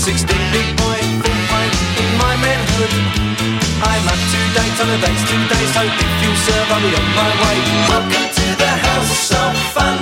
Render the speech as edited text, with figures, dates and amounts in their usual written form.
16 big boy, full pint in my manhood. I'm up to date on the dates today, so if you serve, I'll be on my way. Welcome to the house of fun.